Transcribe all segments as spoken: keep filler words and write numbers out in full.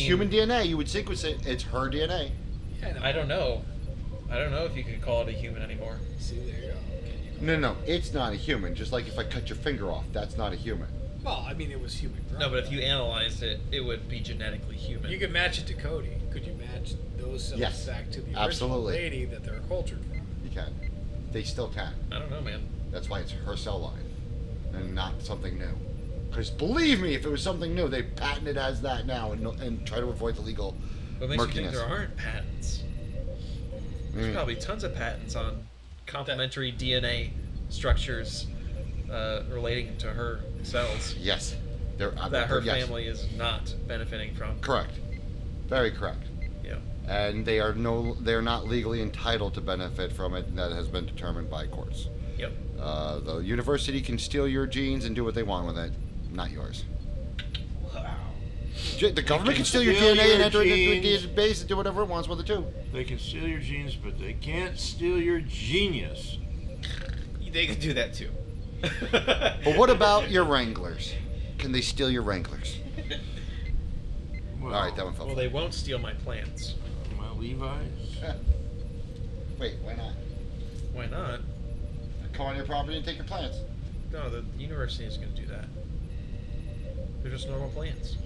human D N A. You would think it's it's her D N A. Yeah, no. I don't know. I don't know if you could call it a human anymore. See, there you go. Okay, you No, know. no, it's not a human. Just like if I cut your finger off, that's not a human. Well, I mean, it was human. Grown, No, but if you analyzed it, it would be genetically human. you could match it to Cody. Could you match those cells Yes, back to the original absolutely. lady that they're cultured from? You can. They still can. I don't know, man. That's why it's her cell line, and not something new. Because believe me, if it was something new, they'd patent it as that now and and try to avoid the legal What makes you think murkiness. there aren't patents? There's Mm. probably tons of patents on complementary D N A structures uh, relating to her cells Yes, they're that her yes. family is not benefiting from. Correct. Very correct. Yeah. And they are no, they are not legally entitled to benefit from it. And that has been determined by courts. Yep. Uh, the university can steal your genes and do what they want with it, not yours. Wow. J- The government can can steal your steal D N A and your enter it into a genes. database and do whatever it wants with it too. They can steal your genes, but they can't steal your genius. They could do that too. But what about your Wranglers? Can they steal your Wranglers? Well, All right, that one fell. Well, they won't steal my plants. My Levi's. Wait, why not? Why not? Come on your property and take your plants. No, the university is going to do that. They're just normal plants.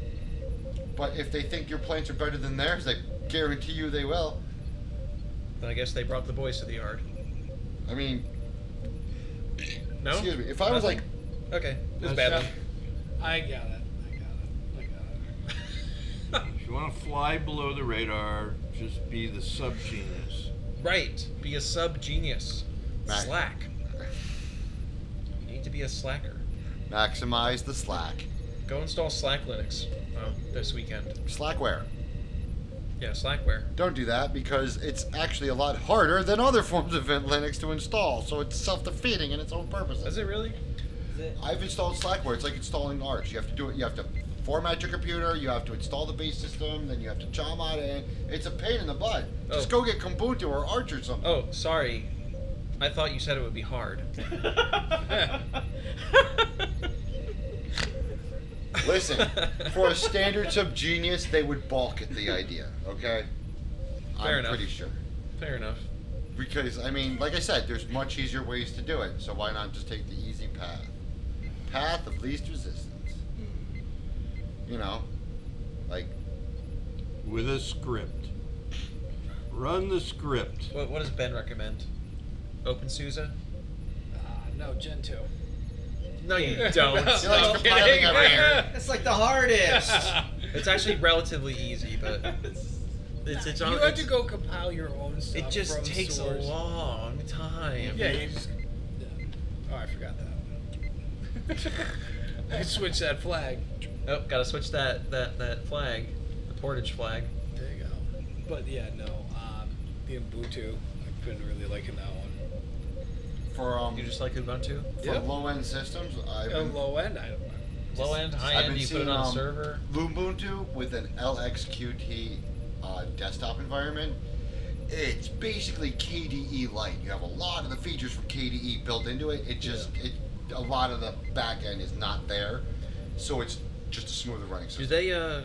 But if they think your plants are better than theirs, I guarantee you they will. Then I guess they brought the boys to the yard. I mean, No? excuse me. If I was like, Nothing? Okay, it was That's bad not- one. I got it. I got it. I got it. If you want to fly below the radar, just be the subgenius. Right. Be a sub-genius. Right. Slack. You need to be a slacker. maximize the Slack. Go install Slack Linux um, this weekend. Slackware. Yeah, Slackware. Don't do that because it's actually a lot harder than other forms of Linux to install. So it's self-defeating in its own purposes. Is it really? Is it? I've installed Slackware. It's like installing Arch. You have to do it. You have to format your computer. You have to install the base system. Then you have to chom out it. It's a pain in the butt. Just Oh. go get Kubuntu or Arch or something. Oh, sorry. I thought you said it would be hard. Listen, for a standard subgenius, they would balk at the idea. Okay. Fair I'm enough. pretty sure. Fair enough. Because I mean, like I said, there's much easier ways to do it. So why not just take the easy path? Path of least resistance. You know, like With a script. Run the script. What, what does Ben recommend? OpenSUSE? Uh, no, Gen two. No, you don't. You're like I'm compiling kidding. every year. It's like the hardest. It's actually relatively easy, but it's it's on. You have it's- to go compile your own stuff. It just from takes source. a long time. Yeah, you just. Yeah. Oh, I forgot that. I switched that flag. Oh, gotta switch that that that flag, the portage flag. There you go. But yeah, no. Um, the Ubuntu, I've been really liking that one. for um You just like Ubuntu? for Yep. low end systems. I've Uh, been low end, I don't know. Low end, high I've end. been You put it seeing, on a um, server. Ubuntu with an L X Q T uh, desktop environment. It's basically K D E Lite. You have a lot of the features from K D E built into it. It just it a lot of the back end is not there, so it's just a smoother running Do system. they uh?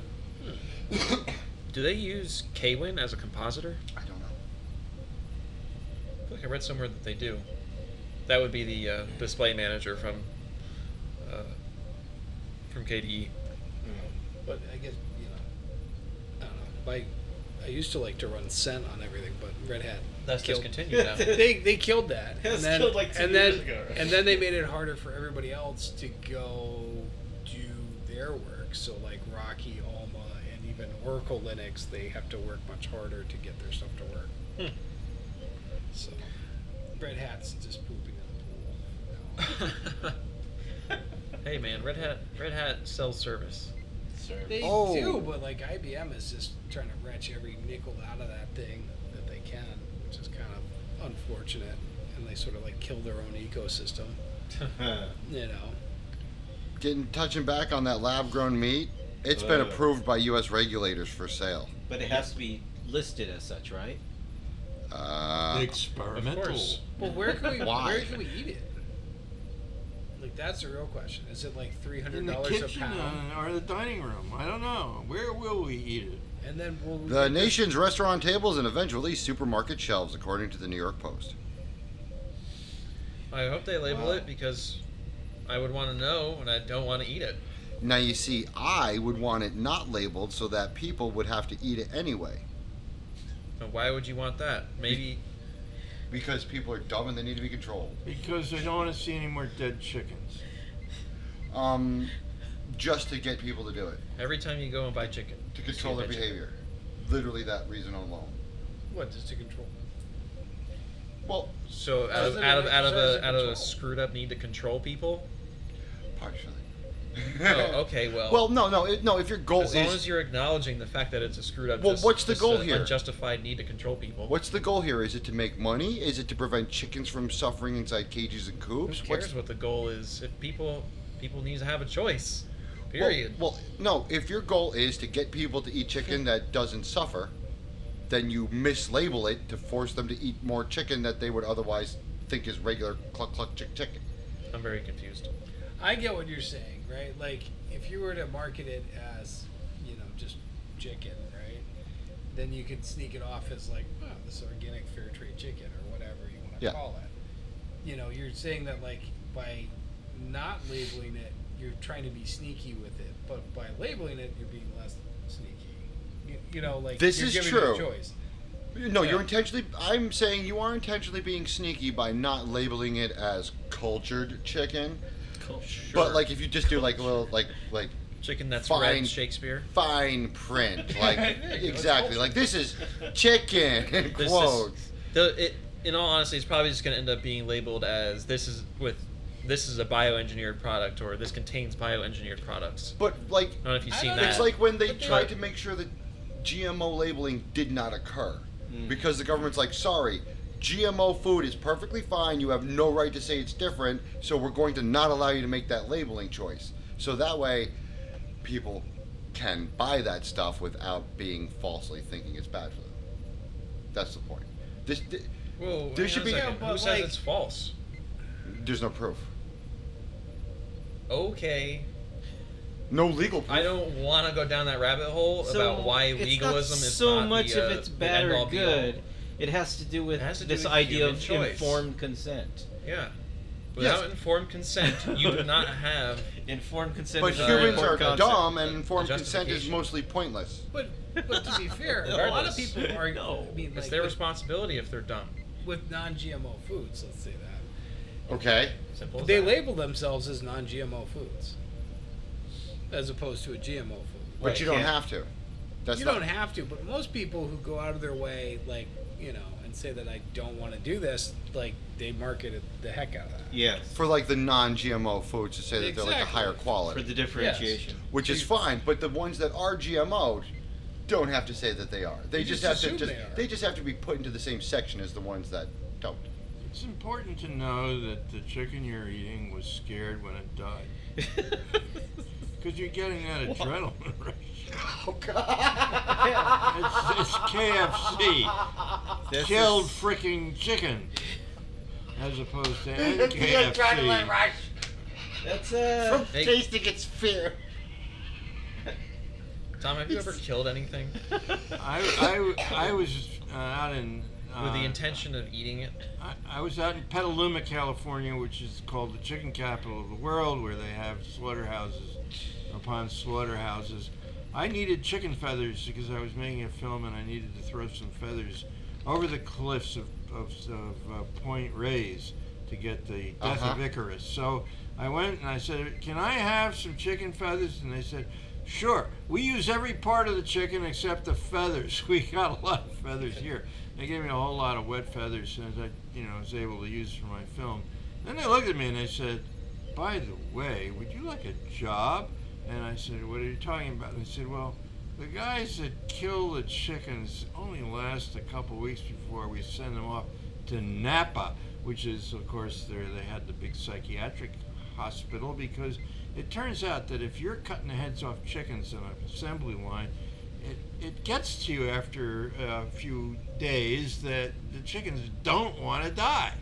do they use Kwin as a compositor? I don't know. I feel like I read somewhere that they do. That would be the uh, display manager from uh, from K D E. But I guess, you know, I don't know. My, I used to like to run Cent on everything, but Red Hat That's killed. discontinued now. They they killed that. It was and then, killed like two and years then, ago, right? And then they made it harder for everybody else to go do their work. So like Rocky, Alma, and even Oracle Linux, they have to work much harder to get their stuff to work. Hmm. So Red Hat's just pooping in the pool. Hey man, Red Hat Red Hat sells service. They Oh. do, but like I B M is just trying to wrench every nickel out of that thing that they can, which is kind of unfortunate. And they sort of like kill their own ecosystem, you know. Getting touching back on that lab grown meat. It's been Uh. approved by U S regulators for sale. But it has to be listed as such, right? Uh, Experimental. Of course. Well, where can we Why? where can we eat it? Like that's the real question. Is it like three In hundred the dollars a kitchen pound? uh, or the dining room. I don't know. Where will we eat it? And then we'll The nation's restaurant tables and eventually supermarket shelves, according to the New York Post. I hope they label Wow. it because I would want to know and I don't want to eat it. Now you see, I would want it not labeled so that people would have to eat it anyway. Now, why would you want that? Maybe Because people are dumb and they need to be controlled. Because I don't want to see any more dead chickens. Um, just to get people to do it. every time you go and buy chicken, To control see a their dead chicken. behavior. Literally that reason alone. what just to control? Well, So out of Doesn't out of it out of exercise a out of a control? screwed up need to control people. partially. Oh, okay, well. Well, no, no, it, no. If your goal As long is, as you're acknowledging the fact that it's a screwed up, Well, just, what's the just goal a here? Unjustified need to control people. what's the goal here? Is it to make money? Is it to prevent chickens from suffering inside cages and Who coops? cares What's what the goal is? If people people need to have a choice, well, period. well, no. If your goal is to get people to eat chicken that doesn't suffer, then you mislabel it to force them to eat more chicken that they would otherwise think is regular cluck cluck chick chicken. I'm very confused. I get what you're saying, right? Like if you were to market it as, you know, just chicken, right? Then you could sneak it off as like, oh, this organic fair trade chicken or whatever you want to Yeah. call it. You know, you're saying that like by not labeling it, you're trying to be sneaky with it, but by labeling it, you're being less sneaky. You, you know, like This you're is giving true. it a choice. No, Yeah. you're intentionally. I'm saying you are intentionally being sneaky by not labeling it as cultured chicken. But like, if you just do like a little like like Chicken that's Fine. read Shakespeare. fine print, like There you go, exactly, it's like this is chicken in This quotes. is, the, it, in all honesty, it's probably just going to end up being labeled as this is with this is a bioengineered product or this contains bioengineered products. But like, I don't know if you've I seen don't that. it's like when they But they- tried to make sure that G M O labeling did not occur, Mm. because the government's like, sorry, G M O food is perfectly fine. You have no right to say it's different, so we're going to not allow you to make that labeling choice. So that way, people can buy that stuff without being falsely thinking it's bad for them. That's the point. This, th- Whoa, there hang should on a be- second. Yeah, but Who says like- it's false? there's no proof, Okay, no legal proof. I don't want to go down that rabbit hole So about why it's legalism not is so not much the, uh, if it's the bad or end-all, be-all. good. It has to do with It has to do this with idea human of choice. informed consent. Yeah. Without Yes. informed consent, you do not have. Informed consent But is a very humans are important concept. dumb, and informed A consent is justification. mostly pointless. But but to be fair, a lot of Regardless. people are. No. I mean, It's like, their with, responsibility if they're dumb. with non-G M O foods. Let's say that. Okay. Simple as They that. label themselves as non-G M O foods, as opposed to a G M O food. But Right, you don't yeah. have to. That's you not, don't have to, but most people who go out of their way, like you know, and say that I don't want to do this, like they market it the heck out of that. Yes. for like the non-G M O foods to say that they're like a Exactly. higher For quality, the differentiation. which is fine. But the ones that are G M O don't have to say that they are. They You just, just have to assume just they are. just have to be put into the same section as the ones that don't. It's important to know that the chicken you're eating was scared when it died. Because you're getting that adrenaline rush. Oh God! It's, it's K F C. This Killed is- freaking chicken. As opposed to N K F C. That's uh. Hey, tasting its fear. Tom, have you ever killed anything I, I, I was uh, out in. Uh, with the intention of eating it? I, I was out in Petaluma, California, which is called the chicken capital of the world, where they have slaughterhouses upon slaughterhouses. I needed chicken feathers because I was making a film and I needed to throw some feathers over the cliffs of, of, of uh, Point Reyes to get the death Uh-huh. of Icarus. So I went and I said, "Can I have some chicken feathers?" And they said, "Sure. We use every part of the chicken except the feathers. We got a lot of feathers here." They gave me a whole lot of wet feathers as I, you know, was able to use for my film. Then they looked at me and they said, "By the way, would you like a job?" And I said, "What are you talking about?" And they said, "Well, the guys that kill the chickens only last a couple weeks before we send them off to Napa," which is, of course, there they had the big psychiatric hospital, because it turns out that if you're cutting the heads off chickens on an assembly line, it, it gets to you after a few days that the chickens don't want to die.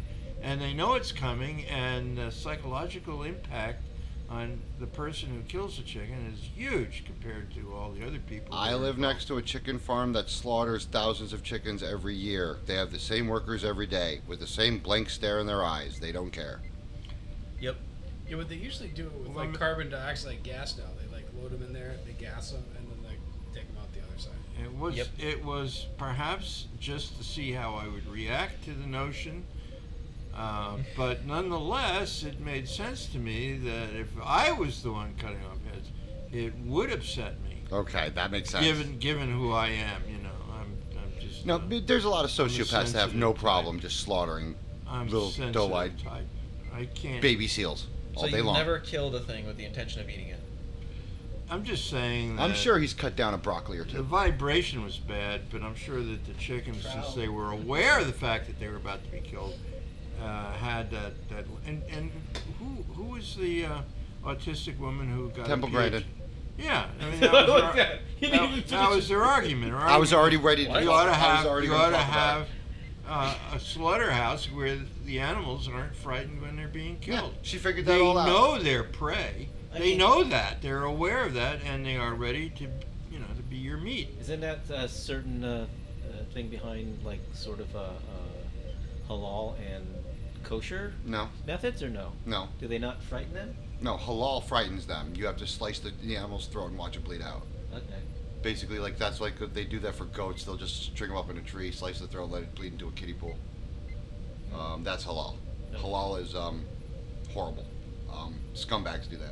and they know it's coming, and the psychological impact on the person who kills the chicken is huge compared to all the other people. I that are live involved. next to a chicken farm that slaughters thousands of chickens every year. They have the same workers every day with the same blank stare in their eyes. They don't care. Yep. Yeah, but they usually do it with Well, like I'm- carbon dioxide like gas now. They like load them in there, they gas them, and then like take them out the other side. It was Yep. it was perhaps just to see how I would react to the notion, uh, but nonetheless, it made sense to me that if I was the one cutting off heads, it would upset me. Okay, that makes sense. Given given who I am, you know, I'm I'm just No, uh, but there's a lot of I'm a sociopaths that have sensitive no type. problem just slaughtering I'm little sensitive doe-eyed type. I can't. baby seals all So day you've long. never killed a thing with the intention of eating it. I'm just saying that I'm sure he's cut down a broccoli or the two. vibration was bad, but I'm sure that the chickens, since they were aware of the fact that they were about to be killed, uh, had that that and and who who was the uh, autistic woman who got Temple a Grandin. Yeah, I mean that was, their, Look at- he didn't even that, that was their argument. Her I was already argument ready to. What? You ought to I was have already you gonna ought to talk about it. have uh, a slaughterhouse where the animals aren't frightened when they're being Yeah, killed. she figured that They all out. know their prey. I They mean- know that. They're aware of that, and they are ready to, you know, to be your meat. Isn't that a certain uh, uh, thing behind like sort of uh, uh, halal and kosher No, methods, or no? no, Do they not frighten them? no. Halal frightens them. You have to slice the, the animal's throat and watch it bleed out. Okay. Basically, like that's like they do that for goats. They'll just string them up in a tree, slice the throat, let it bleed into a kiddie pool. Um, that's halal. Okay. Halal is um, horrible. Um, scumbags do that.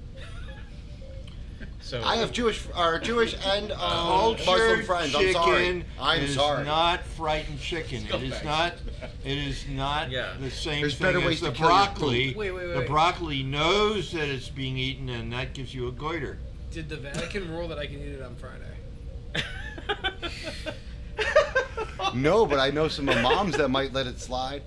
So I have Jewish, or Jewish and um, Muslim Cultured friends. I'm sorry. chicken I'm is sorry. not frightened chicken. It is not. It is not Yeah. the same There's thing better as ways the to kill your broccoli. poop. Wait, wait, The wait. broccoli knows that it's being eaten, and that gives you a goiter. Did the Vatican rule that I can eat it on Friday? No, but I know some imams that might let it slide.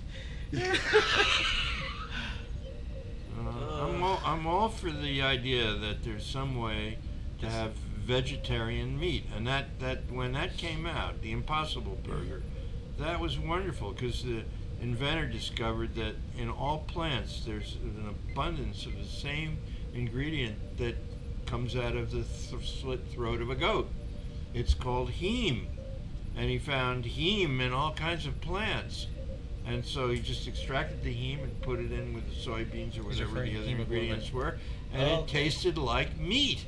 Uh, I'm all, I'm all for the idea that there's some way to have vegetarian meat, and that, that when that came out, the Impossible Burger, that was wonderful because the inventor discovered that in all plants there's an abundance of the same ingredient that comes out of the th- slit throat of a goat. It's called heme, and he found heme in all kinds of plants. And so he just extracted the heme and put it in with the soybeans or He's whatever referring the to other hemoglobin. ingredients were, and Oh, it okay. tasted like meat.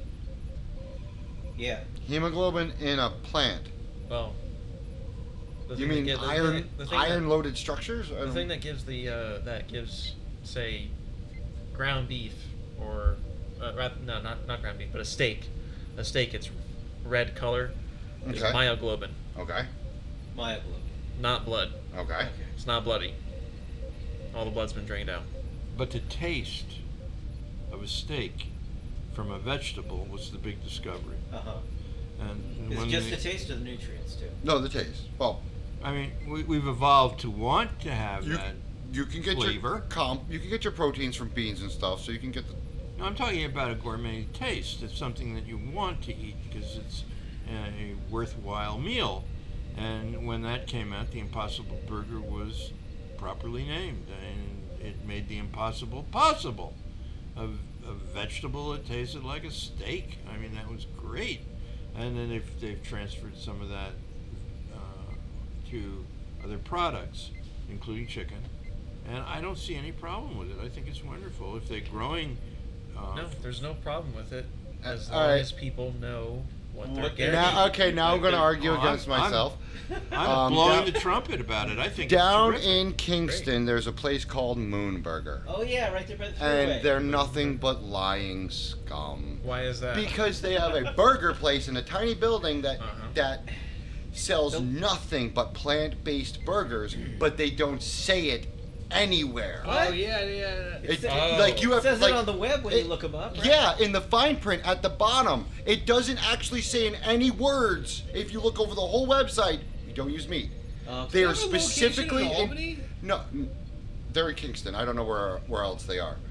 Yeah. Hemoglobin in a plant. well, the You thing that mean gi- the iron, thing- the thing that- iron-loaded structures? I The don't- thing that gives the uh, that gives say ground beef or uh, rather, no not not ground beef but a steak, a steak it's red color is Okay. myoglobin, Okay. Myoglobin. not blood. Okay. It's not bloody. All the blood's been drained out. But the taste of a steak from a vegetable was the big discovery. Uh huh. And Is when it just they- the taste of the nutrients too? No, the taste. Well, I mean, we, we've evolved to want to have you that. you can get flavor. your comp. You can get your proteins from beans and stuff, so you can get the. No, I'm talking about a gourmet taste. It's something that you want to eat because it's a worthwhile meal. And when that came out, the Impossible Burger was properly named, and it made the impossible possible. A, a vegetable that tasted like a steak. I mean, that was great. And then they've, they've transferred some of that uh, to other products, including chicken. And I don't see any problem with it. I think it's wonderful. If they're growing. Uh, No, there's no problem with it as Uh, long alright. as people know what What they're they're getting. Now, okay, now I'm going to argue Oh, I'm- against I'm- myself. I'm Um, blowing down- the trumpet about it. I think Down it's terrific. in Kingston, there's a place called Moonburger, Oh yeah, right there by the freeway. and they're nothing but lying scum. Why is that? Because they have a burger place in a tiny building that Uh-huh. that sells Nope. nothing but plant-based burgers, but they don't say it anywhere. Oh yeah, yeah. It, Oh. Like you It have says like, it on the web when it- you look them up. Right? Yeah, in the fine print at the bottom, it doesn't actually say in any words. If you look over the whole website, you don't use meat. Okay. They You are have a location specifically in in- Albany? No, n- they're in Kingston. I don't know where where else they are.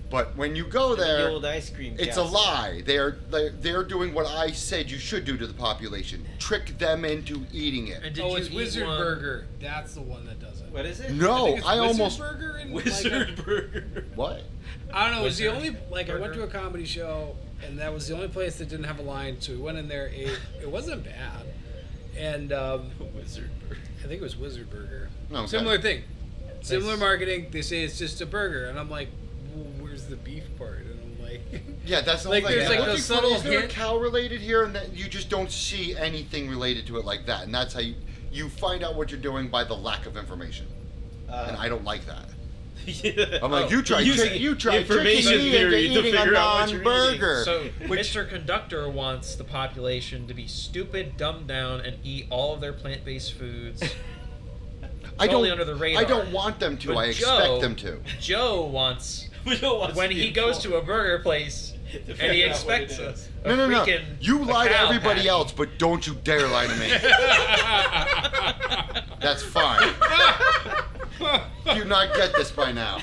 But when you go And the there, old ice cream it's a castle. lie. They're, they're they're doing what I said you should do to the population: trick them into eating it. And did Oh, you it's eat Wizard one? Burger. That's the one that does it. What is it? I No, think it's I, Wizard almost Burger in Wizard like Burger. what? a, I don't know. It was the Wizard only like I went to Burger? a comedy show, and that was the only place that didn't have a line. So we went in there, ate. It wasn't bad, and um, Wizard Burger. I think it was Wizard Burger. Okay. Similar thing. Similar Nice. marketing. They say it's just a burger, and I'm like, well, where's the beef part? And I'm like, Yeah, that's the Like, whole thing. there's, You're like, looking those for, subtle is there a hint- cow related here, and then you just don't see anything related to it like that, and that's how you you find out what you're doing by the lack of information, Uh, and I don't like that. yeah. I'm like, Oh, you tried, using trick, you tried tricking information me theory into to eating a figure out what you're non-burger. So, Which- Mister Conductor wants the population to be stupid, dumbed down, and eat all of their plant-based foods. I don't. totally under the radar. I don't want them to. But I expect Joe- them to. Joe wants We don't want when to be he goes informed. to a burger place To and he figure out what expects it a, is. a No, no, no. freaking You a lie to cow everybody patty. else, but don't you dare lie to me. That's fine. Do you not get this by now?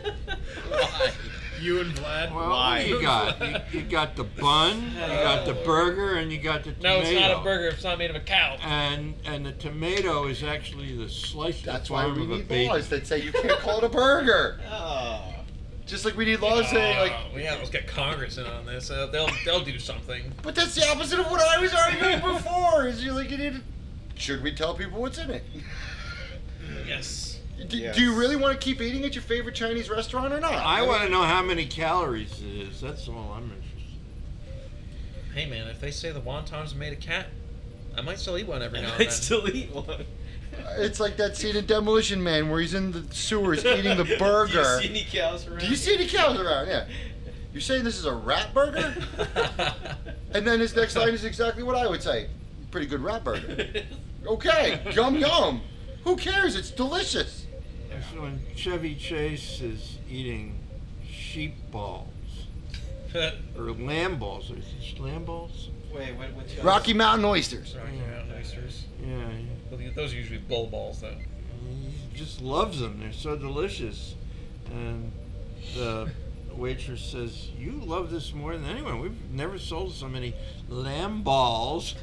you and Vlad. Well, Why? what do you got? You, you got the bun, you got the burger, and you got the No, tomato. it's not a burger. It's not made of a cow. And and the tomato is actually the sliced That's why form we of a need baby. laws that say you can't call it a burger. Oh. Just like we need laws saying like. Oh, we have let's get Congress in on this. Uh, they'll they'll do something. But that's the opposite of what I was arguing before. Is you're like, you need to- should we tell people what's in it? Yes. Do, Yes. do you really want to keep eating at your favorite Chinese restaurant or not? I mean, want to know how many calories it is. That's all I'm interested in. Hey man, if they say the wontons are made of cat, I might still eat one every I now and might then. still eat one. It's like that scene in Demolition Man where he's in the sewers eating the Do burger. you see any cows around? Do you see any cows around? Yeah. You're saying this is a rat burger? And then his next line is exactly what I would say. Pretty good rat burger. Okay, yum yum. Who cares? It's delicious. So when Chevy Chase is eating sheep balls or lamb balls, or is it lamb balls? Wait, what? What's yours? Rocky Mountain oysters. Rocky Mountain oysters. Yeah, Well, those are usually bull balls though. he just loves them. They're so delicious. And the waitress says, "You love this more than anyone. We've never sold so many lamb balls."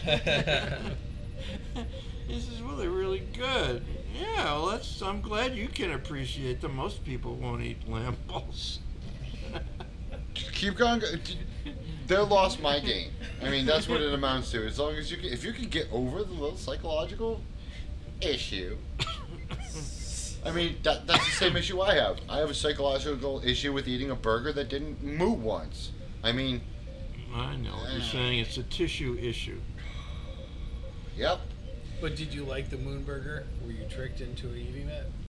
He says, "Well, they're really good." Yeah, well, that's. I'm glad you can appreciate them. Most people won't eat lamb balls. Keep going. They're lost my game. I mean, that's what it amounts to. As long as you can, if you can get over the little psychological issue. I mean, that, that's the same issue I have. I have a psychological issue with eating a burger that didn't move once. I mean, I know what you're saying. It's a tissue issue. yep. But did you like the moon burger? Were you tricked into eating it?